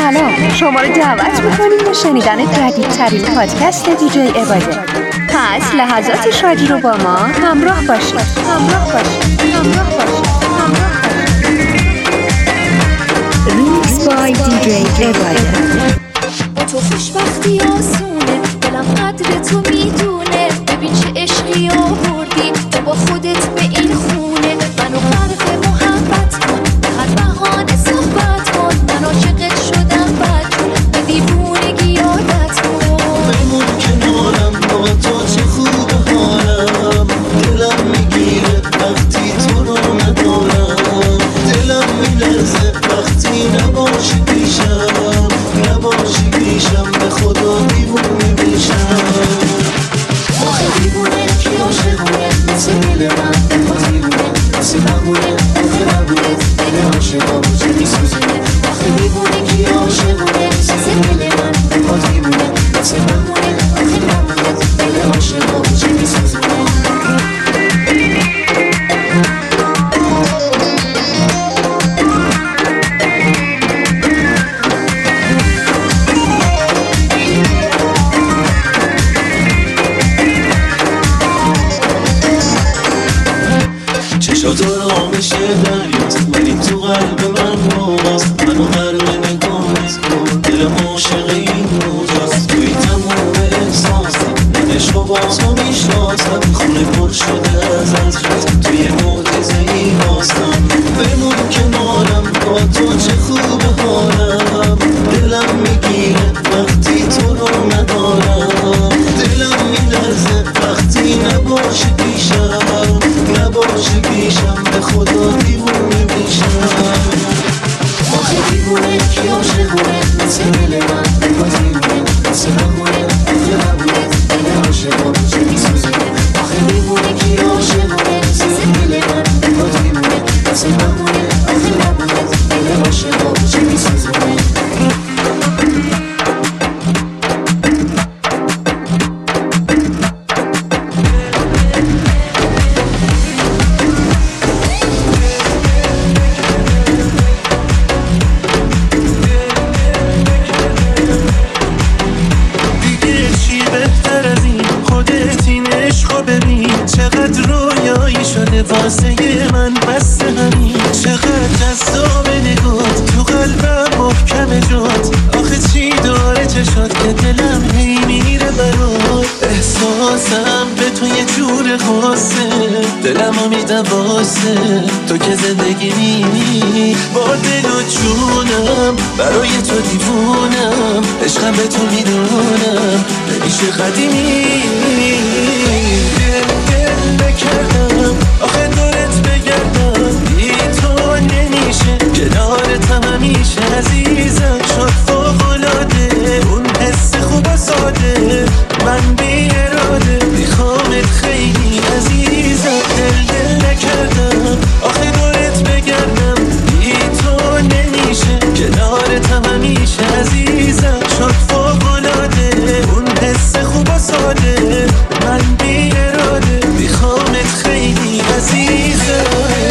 سلام، شما رو دعوت میکنیم به شنیدن جدیدترین پادکست دیجی عباده. پس لحظات شادی رو با ما همراه باشید. ریمیکس بای دیجی عباده. تو خوشبختی آسونه، دلم قدر تو میدونه. ببین چه عشقی آوردی تو با خودت به این خونه. منو غرق محبت کن، به هر بهانه صحبت کن. من عاشقت شدم بدجون، به دیوونگی یادت کن. بمون کنارم، با تو چه خوب حالم. دلم میگیره وقتی تو رو ندارم. دلم میلرزه وقتی نباشی پیشم. نباشی پیشم، به خدا دیوونه میشم. آخه دیوونه کی عاشقونه، مثل دل من بخواد دیوونه. مثل بمونه آخه نبونه، دل عاشقا چه میسوزونه. آخه دیوونه کی عاشقونه، مثل دل من بخواد دیوونه. مثل بمونه آخه نبونه، دل عاشقا چه میسوزونه. چشات آرامش دریاست، ولی تو قلب من باست. منو غرق نگاهت کن، دلم عاشق این موجاست. توی تموم احساسم، من عشق و با تو میشناسم. خونه پر شده از عطرت، توی معجزه ای باستم. بمون کنارم، با تو چه خوب حالم. دلم میگیره وقتی تو رو ندارم. دلم میلرزه وقتی نباشی پیشم. نباشی پیشم، به خدا دیوونه میشم. آخه دیوونه کی عاشقونه، مثل دل من بگو دیوونه. مثل بمونه آخه نبونه، دل عاشقا چه میسوزونه. آخه دیوونه کی عاشقونه، مثل دل من بگو دیوونه. مثل بمونه آخه نبونه، دل عاشقا چه میسوزونه. واسه من بسته همین، چقدر جذاب نگات. تو قلبم محکم جات. آخه چی داره چشات که دلم هی میره برات. احساسم به تو یه جور خاصه، دلمو میده واسه تو که زندگیمی. با دل و جونم برای تو دیوونم. عشقم به تو میدونم نمیشه قدیمی. دل بکردم آخه دورت بگردم، بی تو نمیشه. کنارتم همیشه عزیزم، شد فوق‌العاده اون حس خوب و ساده. من بی اراده میخوامت خیلی عزیزم. دل نکردم آخه دورت بگردم، بی تو نمیشه. کنارتم همیشه عزیزم، شد فوق‌العاده اون حس خوب و ساده. من بی اراده میخوامت خیلی عزیزم.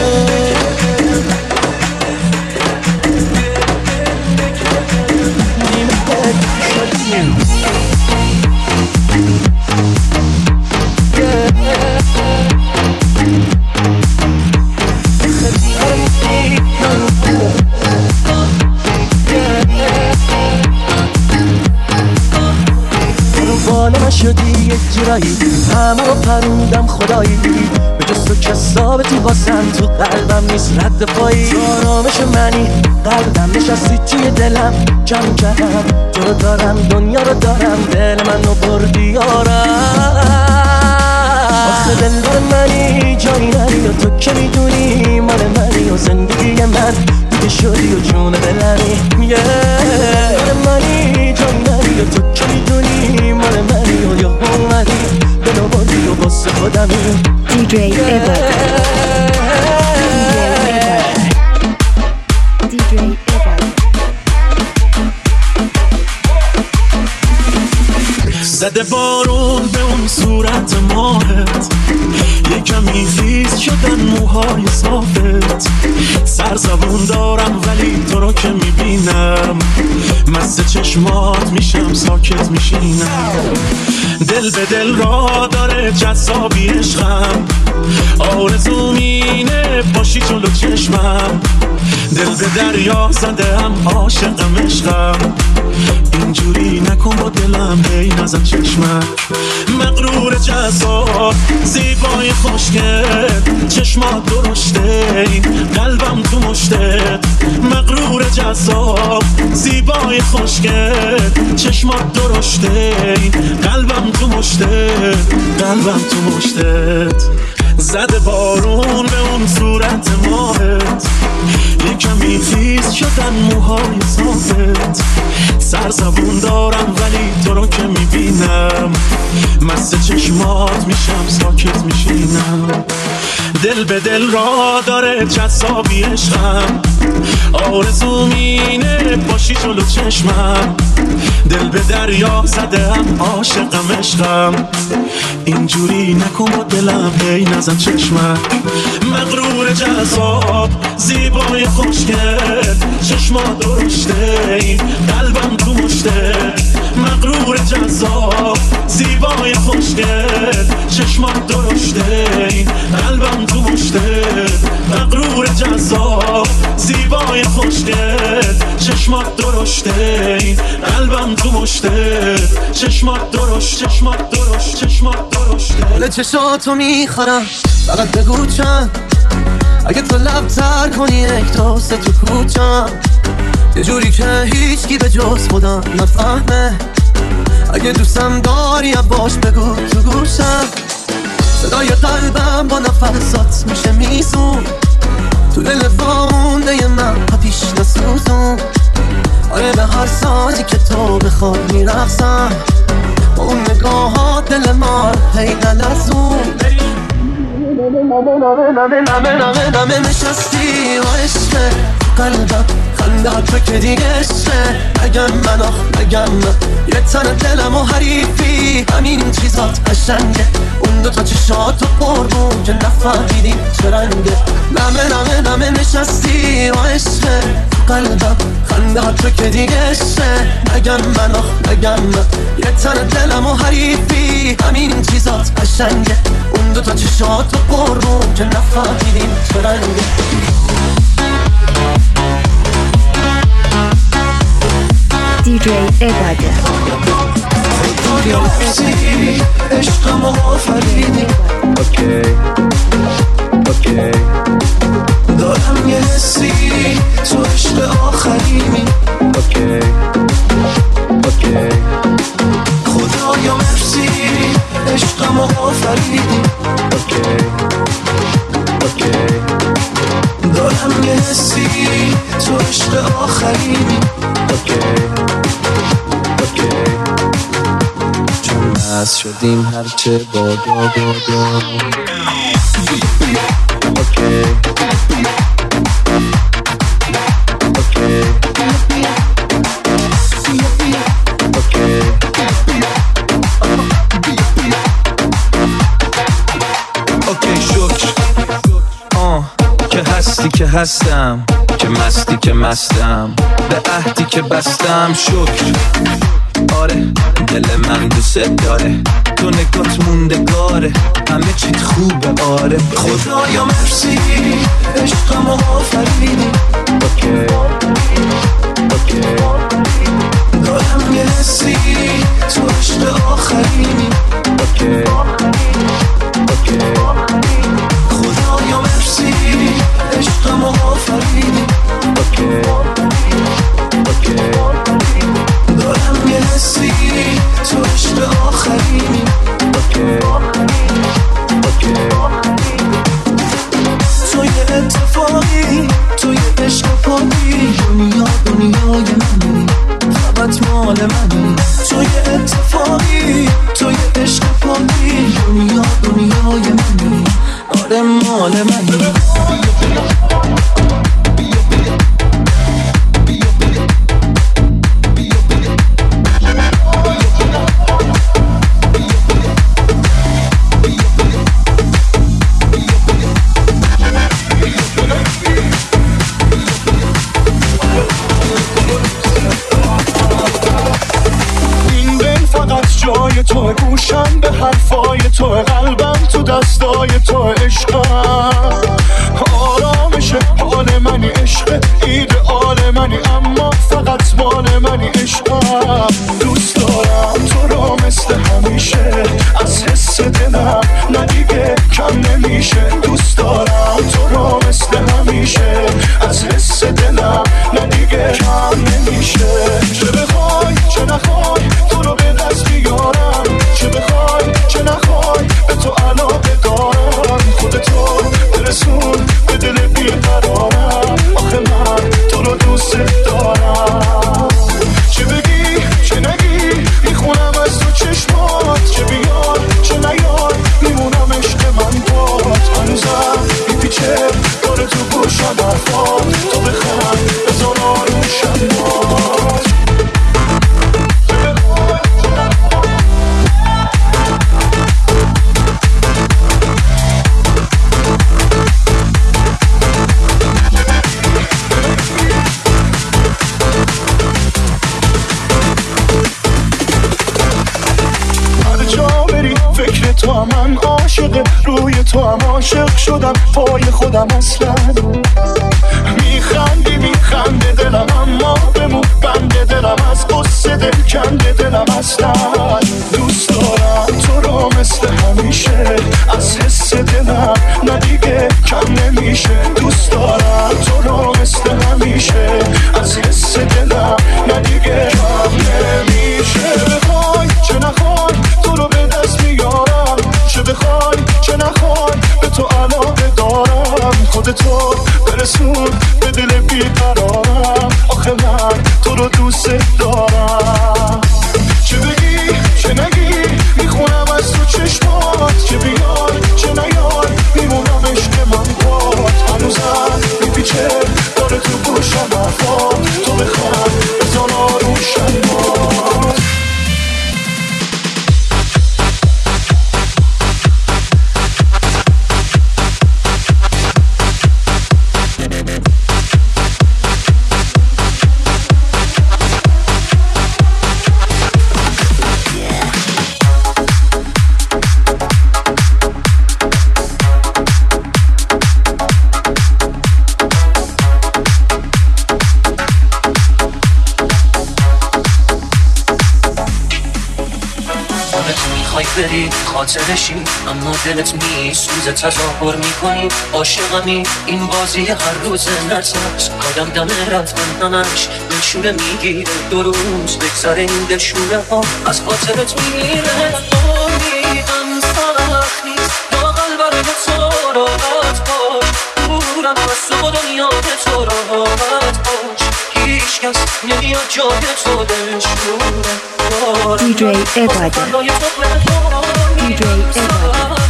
شدی یه جورایی، همه رو پروندم خدایی. به جز تو کسابتی واسم، تو قلبم نیست رد پایی. آرامش منی، قلبم نشستی توی دلم. کم کردم تو رو دارم، دنیا رو دارم. دل منو بردی آرم. آخه دلبر منی، جایی نری و تو که میدونی مال منی. و زندگی من دیگه شدی و جون دلمی. دلبر منی، جایی نری و تو که میدونی مال منی. و یا اومدی دلو بردی و واسه خودمی. دیجی عباده. زده بارون به اون صورت ماهت، کمی خیز شدن موهای صافت، سرزبون دارم ولی تو رو که میبینم مست چشمات میشم ساکت میشینم. دل به دل را داره جذابی عشقم، آرزوم اینه باشی جلو چشمم. دل به دریا زدم عاشقم عشقم، اینجوری نکن با دلم هی نزن چشمک. مغرور جذاب زیبای خوشگل، چشمات درشته قلبم تو مشتت. مغرور جذاب زیبای خوشگل، چشمات درشته قلبم تو مشتت. قلبم تو مشتت. زده بارون به اون صورت ماهت، یکمی خیز شدن موهای صافت. سرزبون دارم ولی تو رو که میبینم مست چشمات میشم ساکت میشینم. دل به دل را داره جذابی عشقم، آرزوم اینه باشی جلو چشمم. دل به دریا زدم عاشقم عشقم، اینجوری نکن با دلم هی نزن چشمک. مغرور جذاب زیبای خوشگل، چشمات درشته قلبم تو مشتت. مغرور جذاب زیبای خوشگل، چشمات درشته قلبم تو مشتت. مغرور جذاب زیبای خوشگل، چشمات درشته قلبم تو مشتت. چشمات درشت چشمات درشت چشمات درشته. دل چشاتو میخورم فقط بگو چند، اگه تو لب تر کنی یک دوست تو کوچم، یه جوری که هیچکی به جز خودم نفهمه. اگه دوستم داری باش بگو تو گوشم، صدای قلبم با نفسات میشه میسون، تو دل وامونده من آتیش نسوزون. آره به هر سازی که تو بخوای میرقصم، با اون نگاهات دل ما هی نلرزون. نمه نشستی و عشقه قلبم، خندهات تو که دیگه عشقه. نگم من نگم من، یه تن دلم و حریفی، همین چیزات قشنگه. اون دوتا چشاتو قربون که نفهمیدیم چه رنگه. نمه نشستی و عشقه قلبم، خندهات تو که دیگه عشقه. نگم من نگم من، یه تن دلم و حریفی، همین چیزات قشنگه. اون دوتا چشاتو قربون که نفهمیدیم چه رنگه. DJ عباده. خدایا مرسی عشقم و آفریدی. اوکی دارم یه حسی تو عشق آخریمی. اوکی خدایا مرسی عشقم و آفریدی. اوکی دارم یه حسی تو عشق آخریمی. چون مست شدیم هرچه بادا که هستی که هستم، که مستی که مستم، به عهدی که بستم شکر. آره دل من دوست داره، تو نگات موندگاره، همه چیت خوبه. آره خدایا مرسی عشقم و آفریدی. اوکی دارم یه حسی تو عشق آخریمی. اوکی خدایا مرسی عشقم و آفریدی. اوکی دارم یه حسی تو عشق آخریمی. تو یه اتفاقی، تو یه عشق پاکی، دنیای منی، فقط مال منی. تو یه اتفاقی، تو یه عشق پاکی، دنیای منی، آره مال منی. گوشم به حرفای تو، قلبم تو دستای تو، عشقم آرامش حال منی، عشق ایدئال منی، اما فقط مال منی، عشقم دوست دارم تو رو مثل همیشه، از حس دلم نه دیگه کم نمیشه، دوست دارم تو رو مثل همیشه، از حس دلم نه دیگه کم نمیشه. چه بخوای چه نخوای تو رو به دست بیارم، چه بخوای چه نخوای به تو علاقه دارم، خودتو برسون به دل بیقرارم، آخه من تو رو دوست دارم. چه بگی چه نگی میخونم از تو چشمات، چه بیار چه نیار میمونم عشق من باد، هنوزم میپیچه داره تو گوشم حرفات، تو بخند بذار آروشم باد. فکر تو هم من عاشق، روی تو هم عاشق شدم، پای خودم اصلا میخندی میخنده دلم، اما بمون بنده دلم، از قصه دل کنده دلم اصلا. دوست دارم تو رو مثل همیشه، از حس دلم نه دیگه کم نمیشه، دوست دارم تو رو مثل همیشه، از حس دلم نه دیگه کم نمیشه. بخوای چه نخوای تو رو به دست میارم، چه بخوای چه نخوای به تو علاقه دارم، خودتو برسون به دل بیقرارم، آخه من تو رو دوست دارم. چه بگی چه نگی میخونم از تو چشمات، چه بیار چه نیار میمونم عشق من باد، هنوزم میپیچه داره تو گوشم حرفات، تو بخند بزن آروشم باد. بری خاطرشی اما دلت میسوزه، تظاهر میکنی عاشقمی، این بازی هر روز نترس، آدم دم رفتن همش دلشوره میگیره، دو روز بگذره این دلشوره ها از خاطرت میره. امیدم سخت نیست لااقل برای تو راحت باش، دورم از تو دنیا تو راحت باش، هیچ کس نمیاد جای تو دلشوره. DJ Ebade. DJ Ebade.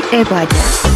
عباده.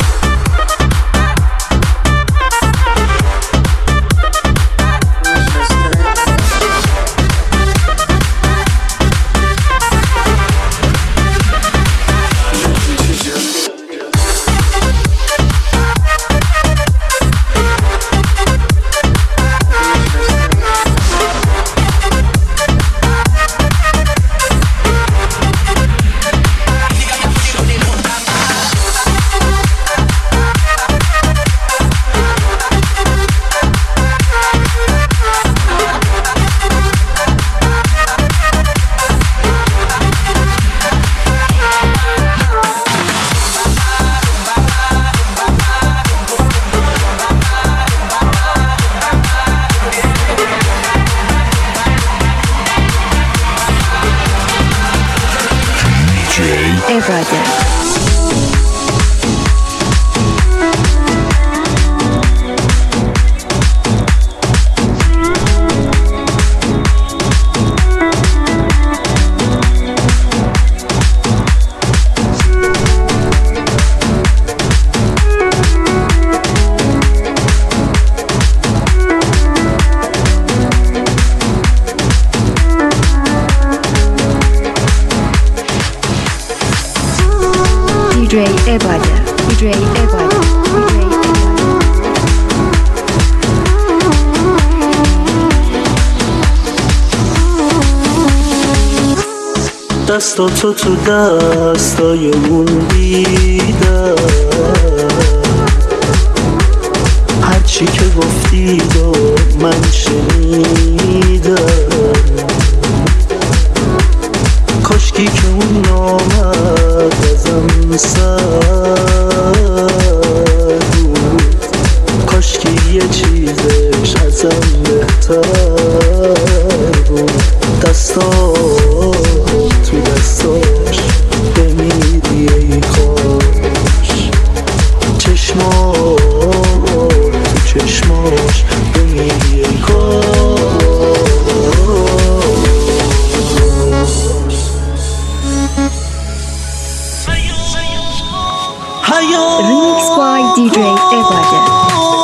دستاتو تو دستای اون دیدم، هرچی که گفتید و من شنیدم، کاشکی که اون نامد ازم سر بود، کاشکی یه چیزش ازم بهتر بود. تو دستاش بمیری ای کاش، چشمات تو چشماش بمیری ای کاش. Remix by DJ عباده.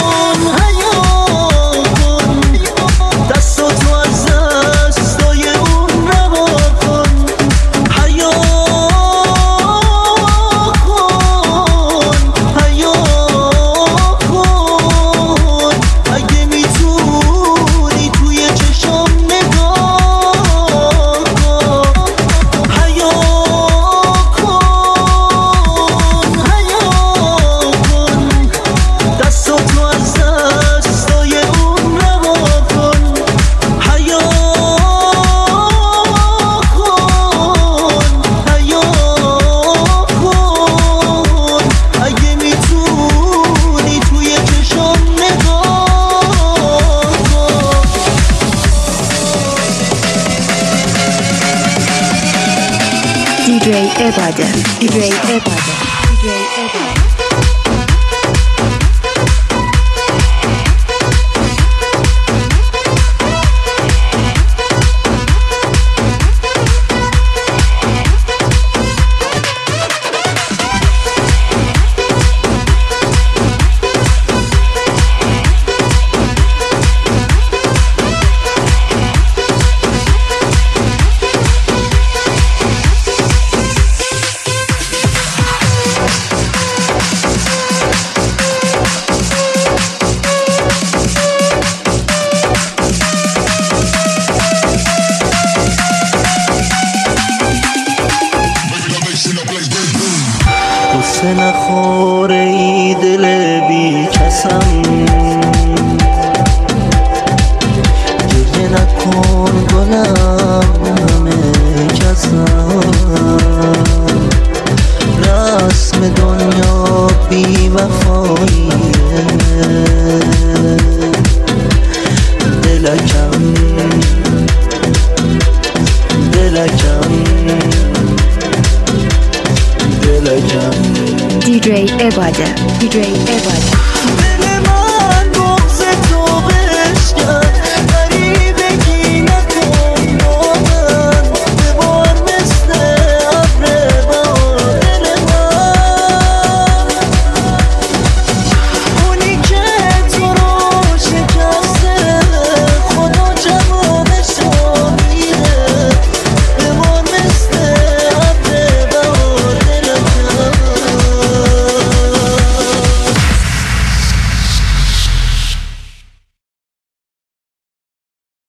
DJ عباده. قصه نخوره ای دل بی کسم، گریه نکن گلم همه کسم، رسم دنیا بی وفاییه، دلکم DJ عباده.